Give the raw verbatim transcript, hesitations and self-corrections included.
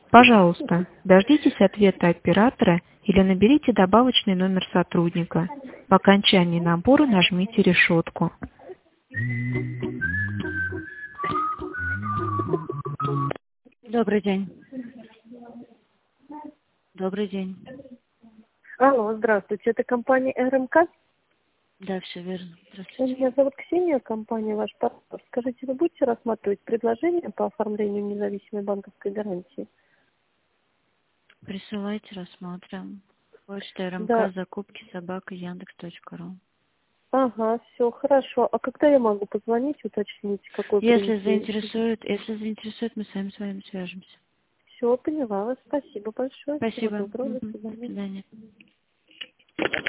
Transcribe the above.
Пожалуйста, дождитесь ответа оператора или наберите добавочный номер сотрудника. По окончании набора нажмите решетку. Добрый день. Добрый день. Алло, здравствуйте. Это компания РМК? Да, все верно. Здравствуйте. Меня зовут Ксения, компания ваш партнер. Скажите, вы будете рассматривать предложение по оформлению независимой банковской гарантии? Присылайте, рассмотрим. Почта РМК, Да. закупки, собака, яндекс точка ру. Ага, все, хорошо. А когда я могу позвонить, уточнить, какой Если принцип? заинтересует, если заинтересует, мы с вами с вами свяжемся. Все, поняла вас. Спасибо большое. Всего Спасибо. доброго. До Мгм. До свидания. свидания.